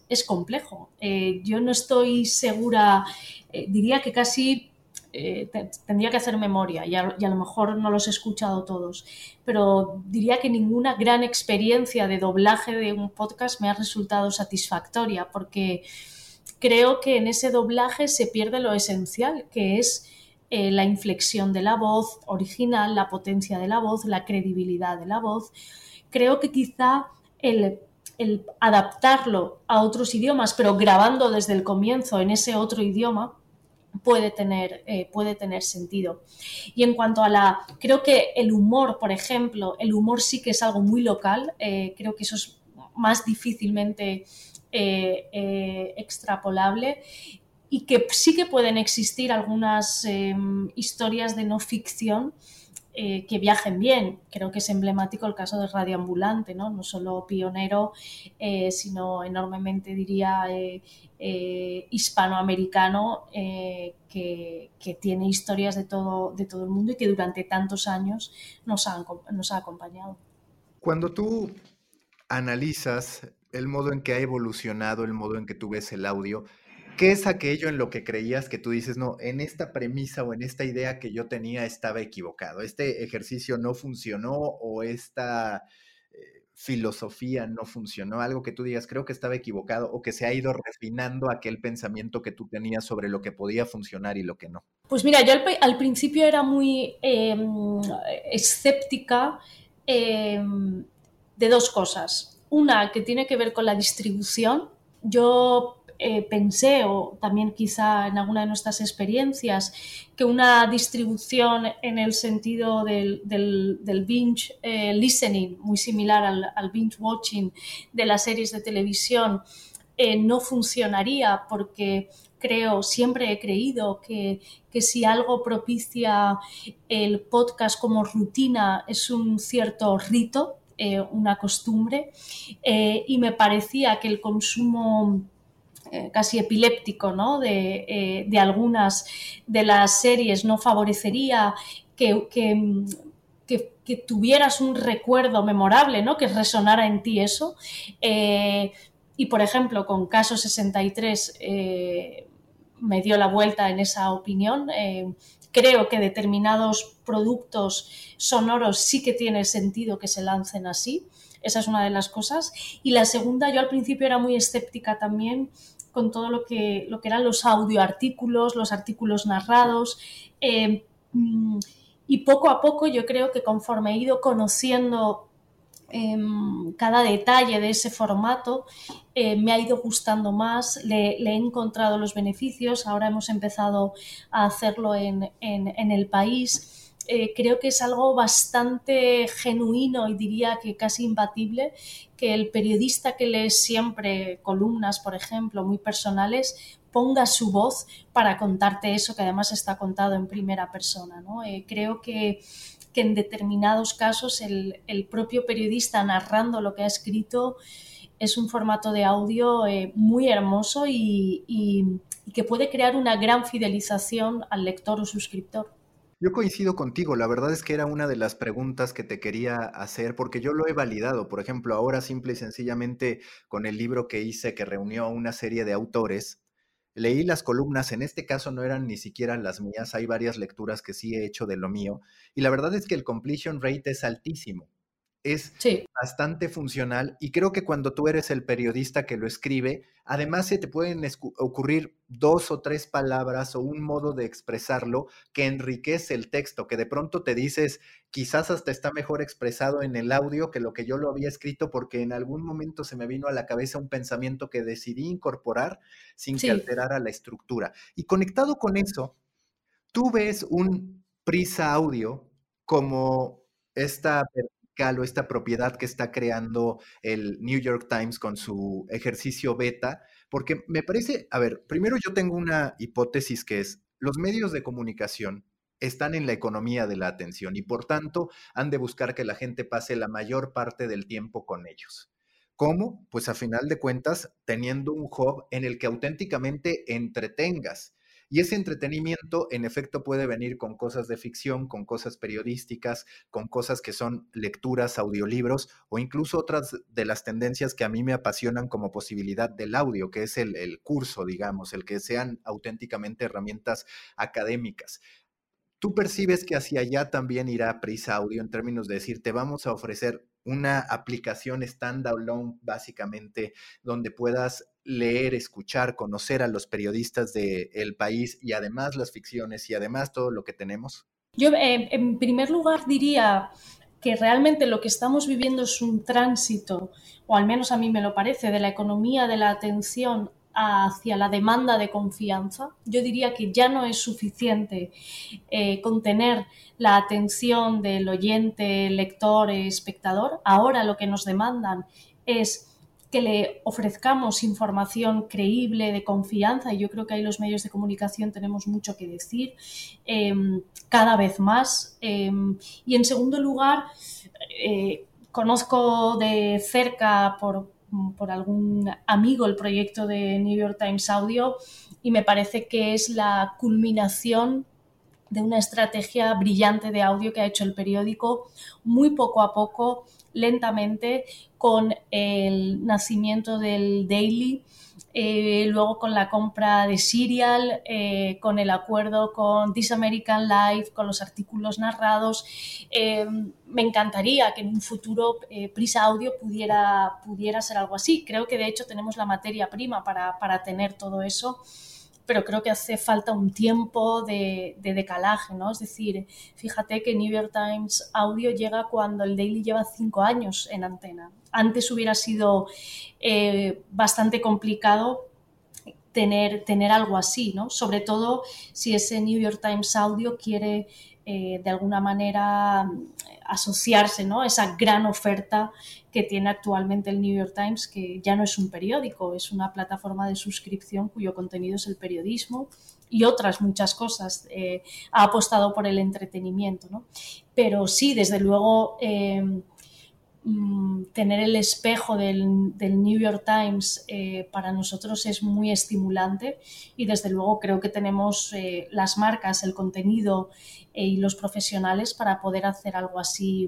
es complejo. Eh, yo no estoy segura, eh, diría que casi eh, te, tendría que hacer memoria y a, y a lo mejor no los he escuchado todos, pero diría que ninguna gran experiencia de doblaje de un podcast me ha resultado satisfactoria, porque creo que en ese doblaje se pierde lo esencial, que es eh, la inflexión de la voz original, la potencia de la voz, la credibilidad de la voz. Creo que quizá el, el adaptarlo a otros idiomas, pero grabando desde el comienzo en ese otro idioma, puede tener, eh, puede tener sentido. Y en cuanto a la... Creo que el humor, por ejemplo, el humor sí que es algo muy local, eh, creo que eso es más difícilmente eh, eh, extrapolable, y que sí que pueden existir algunas eh, historias de no ficción eh, que viajen bien. Creo que es emblemático el caso de Radioambulante, ¿no? No solo pionero, eh, sino enormemente, diría, eh, eh, hispanoamericano, eh, que, que tiene historias de todo, de todo el mundo y que durante tantos años nos ha, nos ha acompañado. Cuando tú analizas el modo en que ha evolucionado, el modo en que tú ves el audio, ¿qué es aquello en lo que creías que tú dices, no, en esta premisa o en esta idea que yo tenía estaba equivocado? Este ejercicio no funcionó o esta eh, filosofía no funcionó, algo que tú digas, creo que estaba equivocado o que se ha ido refinando aquel pensamiento que tú tenías sobre lo que podía funcionar y lo que no. Pues mira, yo al, al principio era muy eh, escéptica eh, de dos cosas. Una que tiene que ver con la distribución. Yo eh, pensé, o también quizá en alguna de nuestras experiencias, que una distribución en el sentido del, del, del binge eh, listening, muy similar al, al binge watching de las series de televisión, eh, no funcionaría, porque creo, siempre he creído que, que si algo propicia el podcast como rutina es un cierto rito, eh, una costumbre, eh, y me parecía que el consumo eh, casi epiléptico, ¿no? de, eh, de algunas de las series no favorecería que, que Que, que, tuvieras un recuerdo memorable, ¿no? Que resonara en ti eso. Eh, y, por ejemplo, con Caso sesenta y tres eh, me dio la vuelta en esa opinión. Eh, creo que determinados productos sonoros sí que tiene sentido que se lancen así. Esa es una de las cosas. Y la segunda, yo al principio era muy escéptica también con todo lo que, lo que eran los audioartículos, los artículos narrados. Eh, y poco a poco yo creo que conforme he ido conociendo eh, cada detalle de ese formato, eh, me ha ido gustando más, le, le he encontrado los beneficios. Ahora hemos empezado a hacerlo en, en, en el país. Eh, creo que es algo bastante genuino y diría que casi imbatible, que el periodista que lee siempre columnas, por ejemplo, muy personales, ponga su voz para contarte eso que además está contado en primera persona, ¿no? Eh, creo que, que en determinados casos el, el propio periodista narrando lo que ha escrito es un formato de audio eh, muy hermoso y, y, y que puede crear una gran fidelización al lector o suscriptor. Yo coincido contigo, la verdad es que era una de las preguntas que te quería hacer porque yo lo he validado. Por ejemplo, ahora simple y sencillamente con el libro que hice que reunió a una serie de autores, leí las columnas, en este caso no eran ni siquiera las mías, hay varias lecturas que sí he hecho de lo mío, y la verdad es que el completion rate es altísimo. Es sí. bastante funcional y creo que cuando tú eres el periodista que lo escribe, además se te pueden ocurrir dos o tres palabras o un modo de expresarlo que enriquece el texto, que de pronto te dices, quizás hasta está mejor expresado en el audio que lo que yo lo había escrito porque en algún momento se me vino a la cabeza un pensamiento que decidí incorporar sin sí. que alterara la estructura. Y conectado con eso, tú ves un Prisa Audio como esta o esta propiedad que está creando el New York Times con su ejercicio beta, porque me parece, a ver, primero yo tengo una hipótesis que es, los medios de comunicación están en la economía de la atención y por tanto han de buscar que la gente pase la mayor parte del tiempo con ellos. ¿Cómo? Pues a final de cuentas, teniendo un hub en el que auténticamente entretengas. Y ese entretenimiento, en efecto, puede venir con cosas de ficción, con cosas periodísticas, con cosas que son lecturas, audiolibros, o incluso otras de las tendencias que a mí me apasionan como posibilidad del audio, que es el, el curso, digamos, el que sean auténticamente herramientas académicas. ¿Tú percibes que hacia allá también irá Prisa Audio en términos de decir, te vamos a ofrecer una aplicación standalone, básicamente, donde puedas leer, escuchar, conocer a los periodistas del país y además las ficciones y además todo lo que tenemos? Yo, eh, en primer lugar, diría que realmente lo que estamos viviendo es un tránsito, o al menos a mí me lo parece, de la economía de la atención hacia la demanda de confianza. Yo diría que ya no es suficiente eh, contener la atención del oyente, lector, espectador. Ahora lo que nos demandan es que le ofrezcamos información creíble, de confianza, y yo creo que ahí los medios de comunicación tenemos mucho que decir, eh, cada vez más. Eh, y en segundo lugar, eh, conozco de cerca por, por algún amigo el proyecto de New York Times Audio y me parece que es la culminación de una estrategia brillante de audio que ha hecho el periódico muy poco a poco, lentamente, con el nacimiento del Daily, eh, luego con la compra de Serial, eh, con el acuerdo con This American Life, con los artículos narrados. Eh, me encantaría que en un futuro eh, Prisa Audio pudiera, pudiera ser algo así. Creo que de hecho tenemos la materia prima para, para tener todo eso, pero creo que hace falta un tiempo de, de decalaje, ¿no? Es decir, fíjate que New York Times Audio llega cuando el Daily lleva cinco años en antena. Antes hubiera sido eh, bastante complicado tener, tener algo así, ¿no? Sobre todo si ese New York Times Audio quiere eh, de alguna manera asociarse, ¿no? Esa gran oferta que tiene actualmente el New York Times, que ya no es un periódico, es una plataforma de suscripción cuyo contenido es el periodismo y otras muchas cosas. Eh, ha apostado por el entretenimiento, ¿no? Pero sí, desde luego, eh, tener el espejo del, del New York Times eh, para nosotros es muy estimulante y desde luego creo que tenemos eh, las marcas, el contenido eh, y los profesionales para poder hacer algo así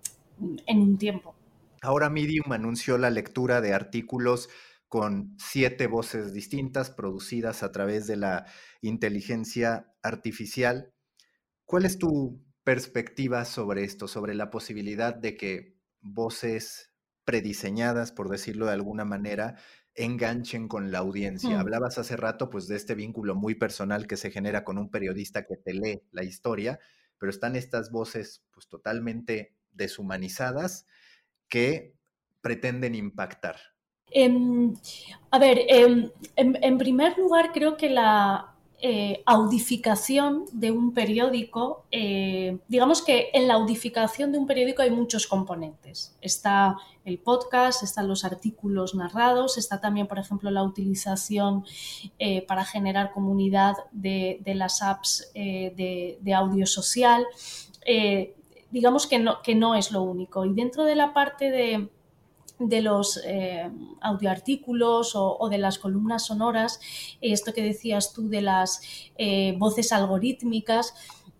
en un tiempo. Ahora Medium anunció la lectura de artículos con siete voces distintas producidas a través de la inteligencia artificial. ¿Cuál es tu perspectiva sobre esto, sobre la posibilidad de que voces prediseñadas, por decirlo de alguna manera, enganchen con la audiencia? Mm. Hablabas hace rato pues de este vínculo muy personal que se genera con un periodista que te lee la historia, pero están estas voces pues totalmente deshumanizadas que pretenden impactar. Eh, a ver, eh, en, en primer lugar creo que la Eh, audificación de un periódico, eh, digamos que en la audificación de un periódico hay muchos componentes. Está el podcast, están los artículos narrados, está también, por ejemplo, la utilización eh, para generar comunidad de, de las apps eh, de, de audio social. Eh, digamos que no, que no es lo único. Y dentro de la parte de de los eh, audioartículos o, o de las columnas sonoras, esto que decías tú de las eh, voces algorítmicas,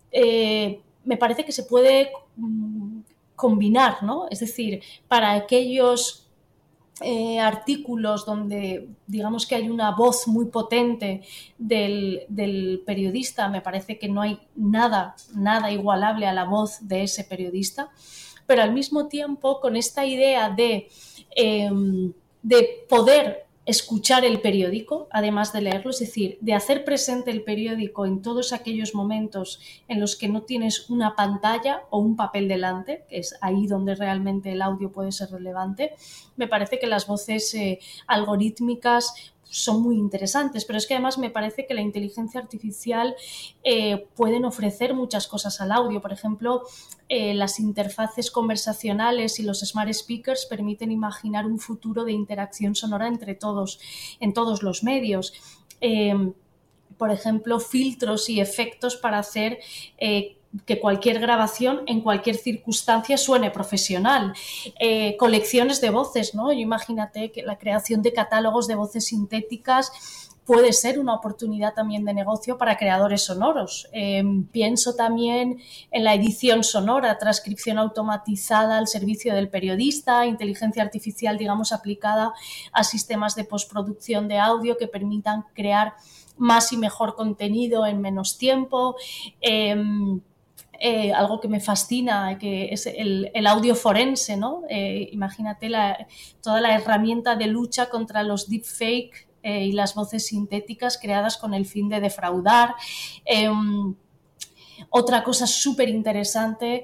eh, me parece que se puede mm, combinar, ¿no? Es decir, para aquellos eh, artículos donde digamos que hay una voz muy potente del, del periodista, me parece que no hay nada, nada igualable a la voz de ese periodista, pero al mismo tiempo con esta idea de Eh, de poder escuchar el periódico, además de leerlo, es decir, de hacer presente el periódico en todos aquellos momentos en los que no tienes una pantalla o un papel delante, que es ahí donde realmente el audio puede ser relevante. Me parece que las voces eh, algorítmicas son muy interesantes, pero es que además me parece que la inteligencia artificial eh, pueden ofrecer muchas cosas al audio. Por ejemplo, eh, las interfaces conversacionales y los smart speakers permiten imaginar un futuro de interacción sonora entre todos, en todos los medios. Eh, por ejemplo, filtros y efectos para hacer eh, que cualquier grabación en cualquier circunstancia suene profesional. Eh, colecciones de voces, ¿no? Yo imagínate que la creación de catálogos de voces sintéticas puede ser una oportunidad también de negocio para creadores sonoros. Eh, pienso también en la edición sonora, transcripción automatizada al servicio del periodista, inteligencia artificial, digamos, aplicada a sistemas de postproducción de audio que permitan crear más y mejor contenido en menos tiempo. Eh, Eh, algo que me fascina, que es el, el audio forense, ¿no? Eh, imagínate la, toda la herramienta de lucha contra los deepfake eh, y las voces sintéticas creadas con el fin de defraudar. Eh, otra cosa súper interesante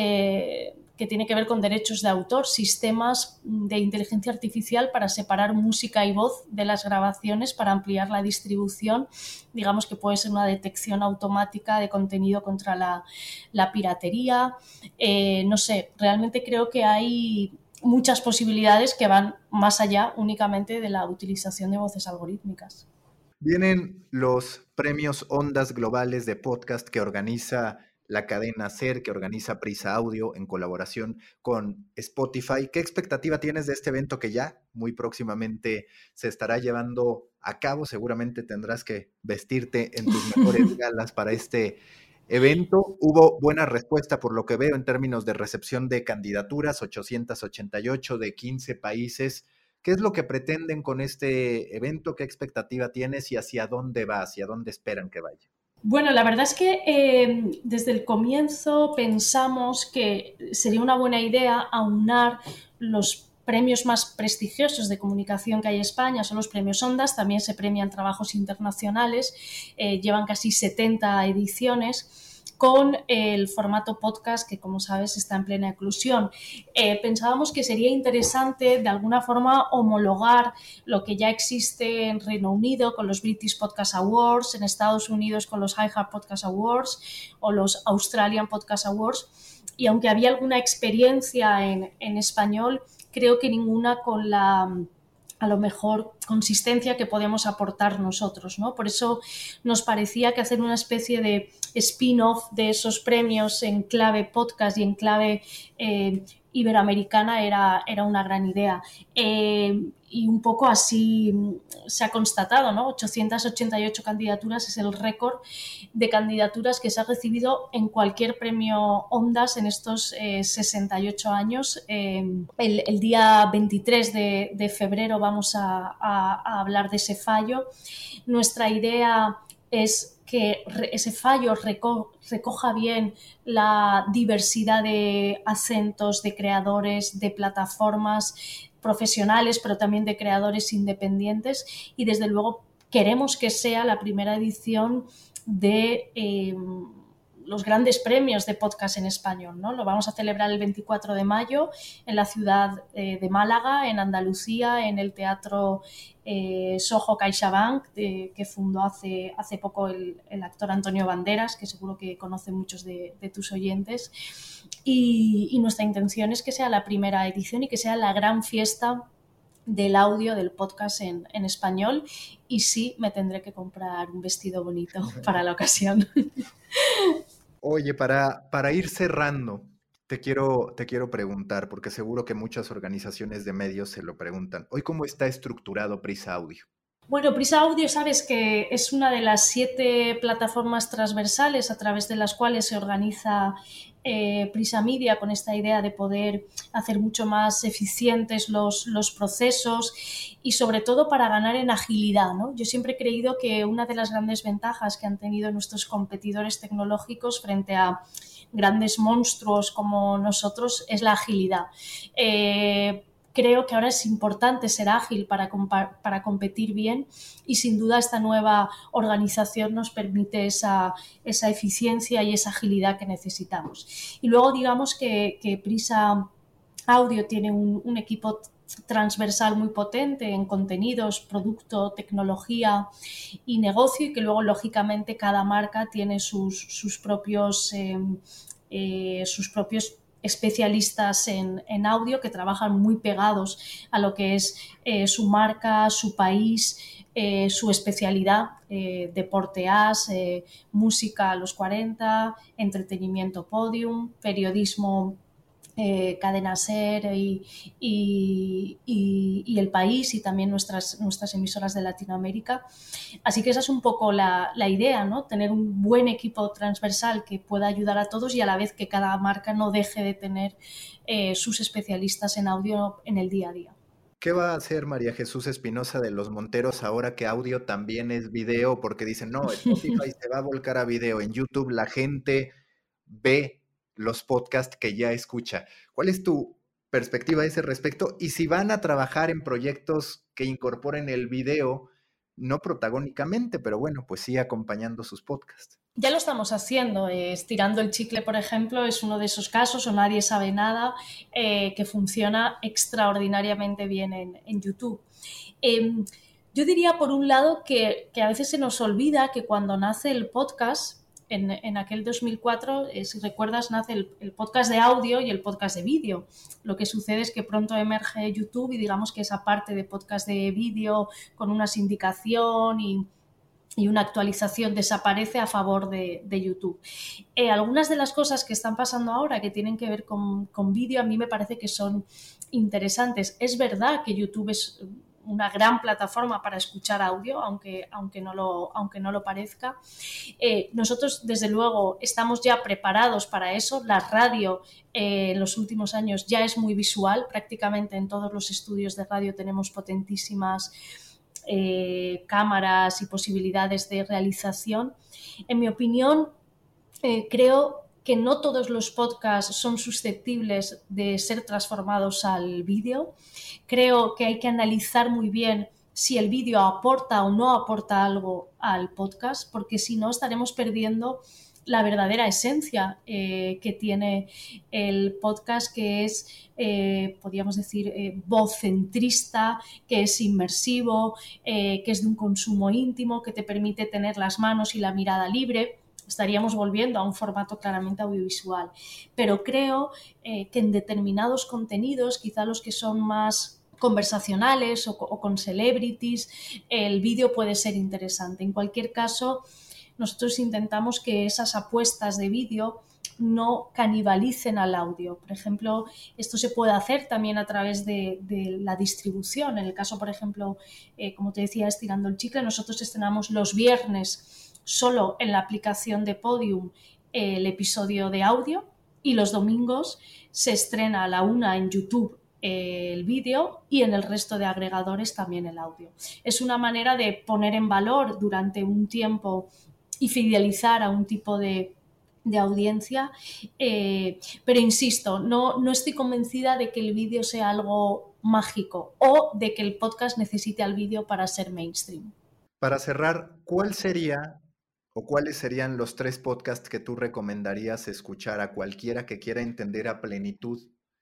eh, que tiene que ver con derechos de autor, sistemas de inteligencia artificial para separar música y voz de las grabaciones para ampliar la distribución. Digamos que puede ser una detección automática de contenido contra la, la piratería. Eh, no sé, realmente creo que hay muchas posibilidades que van más allá únicamente de la utilización de voces algorítmicas. Vienen los premios Ondas Globales de Podcast que organiza la cadena SER, que organiza Prisa Audio en colaboración con Spotify. ¿Qué expectativa tienes de este evento que ya muy próximamente se estará llevando a cabo? Seguramente tendrás que vestirte en tus mejores galas para este evento. Hubo buena respuesta por lo que veo en términos de recepción de candidaturas, ochocientos ochenta y ocho de quince países. ¿Qué es lo que pretenden con este evento? ¿Qué expectativa tienes y hacia dónde va? ¿Hacia dónde esperan que vaya? Bueno, la verdad es que eh, desde el comienzo pensamos que sería una buena idea aunar los premios más prestigiosos de comunicación que hay en España, son los premios Ondas, también se premian trabajos internacionales, eh, llevan casi setenta ediciones, con el formato podcast que, como sabes, está en plena eclosión. Eh, pensábamos que sería interesante, de alguna forma, homologar lo que ya existe en Reino Unido con los British Podcast Awards, en Estados Unidos con los iHeart Podcast Awards o los Australian Podcast Awards. Y aunque había alguna experiencia en, en español, creo que ninguna con la, a lo mejor, consistencia que podemos aportar nosotros, ¿no? Por eso nos parecía que hacer una especie de spin-off de esos premios en clave podcast y en clave eh, iberoamericana era, era una gran idea. Eh, y un poco así se ha constatado, ¿no? ochocientas ochenta y ocho candidaturas es el récord de candidaturas que se ha recibido en cualquier premio Ondas en estos eh, sesenta y ocho años. Eh, el, el día veintitrés de, de febrero vamos a, a, a hablar de ese fallo. Nuestra idea es que ese fallo reco recoja bien la diversidad de acentos, de creadores, de plataformas profesionales, pero también de creadores independientes, y desde luego queremos que sea la primera edición de eh, los grandes premios de podcast en español, ¿no? Lo vamos a celebrar el veinticuatro de mayo en la ciudad eh, de Málaga, en Andalucía, en el Teatro eh, Soho CaixaBank, eh, que fundó hace, hace poco el, el actor Antonio Banderas, que seguro que conocen muchos de, de tus oyentes. Y, y nuestra intención es que sea la primera edición y que sea la gran fiesta del audio, del podcast en, en español, y sí me tendré que comprar un vestido bonito para la ocasión. Oye, para, para ir cerrando, te quiero, te quiero preguntar, porque seguro que muchas organizaciones de medios se lo preguntan. ¿Hoy cómo está estructurado Prisa Audio? Bueno, Prisa Audio, sabes que es una de las siete plataformas transversales a través de las cuales se organiza eh, Prisa Media, con esta idea de poder hacer mucho más eficientes los, los procesos y sobre todo para ganar en agilidad, ¿no? Yo siempre he creído que una de las grandes ventajas que han tenido nuestros competidores tecnológicos frente a grandes monstruos como nosotros es la agilidad. Eh, Creo que ahora es importante ser ágil para, para competir bien, y sin duda esta nueva organización nos permite esa, esa eficiencia y esa agilidad que necesitamos. Y luego digamos que, que Prisa Audio tiene un, un equipo transversal muy potente en contenidos, producto, tecnología y negocio, y que luego lógicamente cada marca tiene sus, sus propios eh, eh, sus propios especialistas en, en audio que trabajan muy pegados a lo que es eh, su marca, su país, eh, su especialidad, eh, deporte as, eh, música a los cuarenta, entretenimiento podium, periodismo eh, Cadena Ser y, y, y, y El País, y también nuestras, nuestras emisoras de Latinoamérica. Así que esa es un poco la, la idea, ¿no? Tener un buen equipo transversal que pueda ayudar a todos y a la vez que cada marca no deje de tener eh, sus especialistas en audio en el día a día. ¿Qué va a hacer María Jesús Espinosa de los Monteros ahora que audio también es video? Porque dicen, no, Spotify se va a volcar a video. En YouTube la gente ve los podcasts que ya escucha. ¿Cuál es tu perspectiva a ese respecto? Y si van a trabajar en proyectos que incorporen el video, no protagónicamente, pero bueno, pues sí acompañando sus podcasts. Ya lo estamos haciendo. Eh, Estirando el chicle, por ejemplo, es uno de esos casos, o Nadie sabe nada, eh, que funciona extraordinariamente bien en, en YouTube. Eh, yo diría, por un lado, que, que a veces se nos olvida que cuando nace el podcast, en, en aquel dos mil cuatro, eh, si recuerdas, nace el, el podcast de audio y el podcast de vídeo. Lo que sucede es que pronto emerge YouTube y digamos que esa parte de podcast de vídeo con una sindicación y y una actualización desaparece a favor de, de YouTube. Eh, algunas de las cosas que están pasando ahora que tienen que ver con, con vídeo a mí me parece que son interesantes. Es verdad que YouTube es una gran plataforma para escuchar audio, aunque, aunque, no, lo, aunque no lo parezca. Eh, nosotros, desde luego, estamos ya preparados para eso. La radio eh, en los últimos años ya es muy visual. Prácticamente en todos los estudios de radio tenemos potentísimas Eh, cámaras y posibilidades de realización. En mi opinión, eh, creo que no todos los podcasts son susceptibles de ser transformados al vídeo. Creo que hay que analizar muy bien si el vídeo aporta o no aporta algo al podcast, porque si no estaremos perdiendo la verdadera esencia eh, que tiene el podcast, que es, eh, podríamos decir, eh, voz centrista, que es inmersivo, eh, que es de un consumo íntimo, que te permite tener las manos y la mirada libre. Estaríamos volviendo a un formato claramente audiovisual. Pero creo eh, que en determinados contenidos, quizá los que son más conversacionales o, o con celebrities, el vídeo puede ser interesante. En cualquier caso, nosotros intentamos que esas apuestas de vídeo no canibalicen al audio. Por ejemplo, esto se puede hacer también a través de, de la distribución. En el caso, por ejemplo, eh, como te decía, Estirando el chicle, nosotros estrenamos los viernes solo en la aplicación de Podium eh, el episodio de audio, y los domingos se estrena a la una en YouTube el vídeo y en el resto de agregadores también el audio. Es una manera de poner en valor durante un tiempo y fidelizar a un tipo de, de audiencia, eh, pero insisto, no, no estoy convencida de que el vídeo sea algo mágico o de que el podcast necesite al vídeo para ser mainstream. Para cerrar, ¿cuál sería o cuáles serían los tres podcasts que tú recomendarías escuchar a cualquiera que quiera entender a plenitud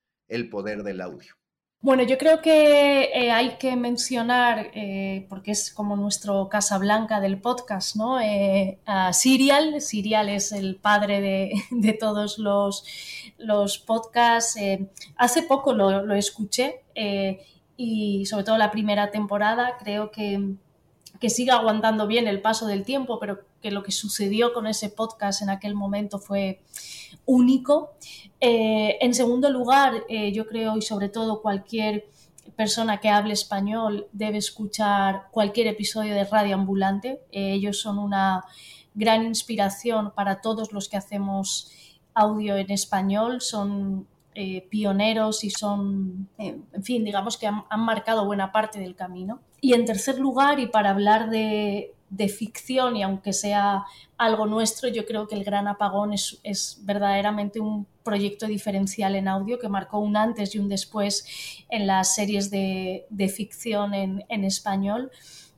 el poder del audio? Bueno, yo creo que eh, hay que mencionar, eh, porque es como nuestro Casablanca del podcast, ¿no? Eh, a Serial. Serial es el padre de, de todos los, los podcasts. Eh, hace poco lo, lo escuché eh, y sobre todo la primera temporada creo que, que sigue aguantando bien el paso del tiempo, pero que lo que sucedió con ese podcast en aquel momento fue único. Eh, en segundo lugar, eh, yo creo, y sobre todo cualquier persona que hable español debe escuchar cualquier episodio de Radio Ambulante. Eh, ellos son una gran inspiración para todos los que hacemos audio en español. Son eh, pioneros y son, eh, en fin, digamos que han, han marcado buena parte del camino. Y en tercer lugar, y para hablar de, de ficción, y aunque sea algo nuestro, yo creo que El Gran Apagón es, es verdaderamente un proyecto diferencial en audio que marcó un antes y un después en las series de, de ficción en, en español,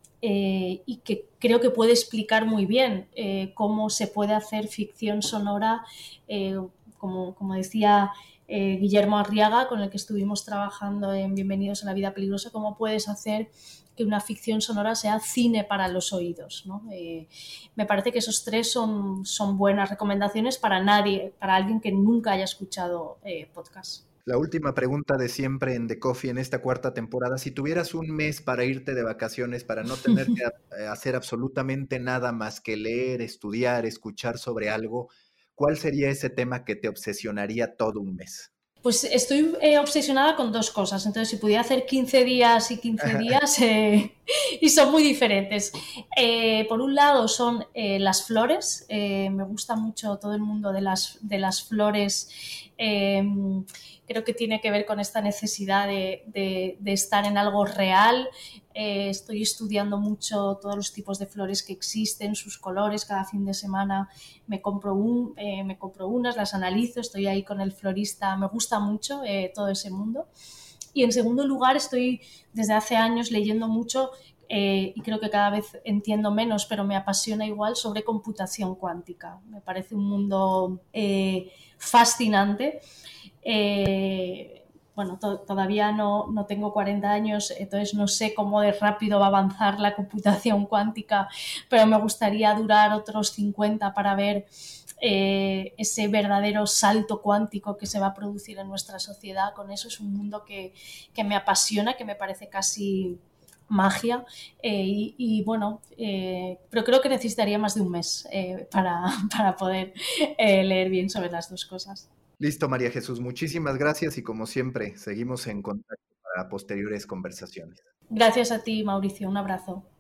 eh, y que creo que puede explicar muy bien eh, cómo se puede hacer ficción sonora, eh, como, como decía eh, Guillermo Arriaga, con el que estuvimos trabajando en Bienvenidos a la Vida Peligrosa, cómo puedes hacer que una ficción sonora sea cine para los oídos, ¿no? Eh, me parece que esos tres son, son buenas recomendaciones para nadie, para alguien que nunca haya escuchado eh, podcast. La última pregunta de siempre en The Coffee en esta cuarta temporada: si tuvieras un mes para irte de vacaciones, para no tener que hacer absolutamente nada más que leer, estudiar, escuchar sobre algo, ¿cuál sería ese tema que te obsesionaría todo un mes? Pues estoy eh, obsesionada con dos cosas, entonces si pudiera hacer quince días y quince días eh, y son muy diferentes. Eh, por un lado son eh, las flores, eh, me gusta mucho todo el mundo de las, de las flores, eh, creo que tiene que ver con esta necesidad de, de, de estar en algo real. Eh, estoy estudiando mucho todos los tipos de flores que existen, sus colores, cada fin de semana me compro, un, eh, me compro unas, las analizo, estoy ahí con el florista, me gusta mucho eh, todo ese mundo. Y en segundo lugar estoy desde hace años leyendo mucho eh, y creo que cada vez entiendo menos, pero me apasiona igual, sobre computación cuántica. Me parece un mundo eh, fascinante. Eh, bueno, to todavía no, no tengo cuarenta años, entonces no sé cómo de rápido va a avanzar la computación cuántica, pero me gustaría durar otros cincuenta para ver eh, ese verdadero salto cuántico que se va a producir en nuestra sociedad. Con eso es un mundo que, que me apasiona, que me parece casi magia eh, y, y bueno, eh, pero creo que necesitaría más de un mes eh, para, para poder eh, leer bien sobre las dos cosas. Listo, María Jesús, muchísimas gracias y como siempre, seguimos en contacto para posteriores conversaciones. Gracias a ti, Mauricio. Un abrazo.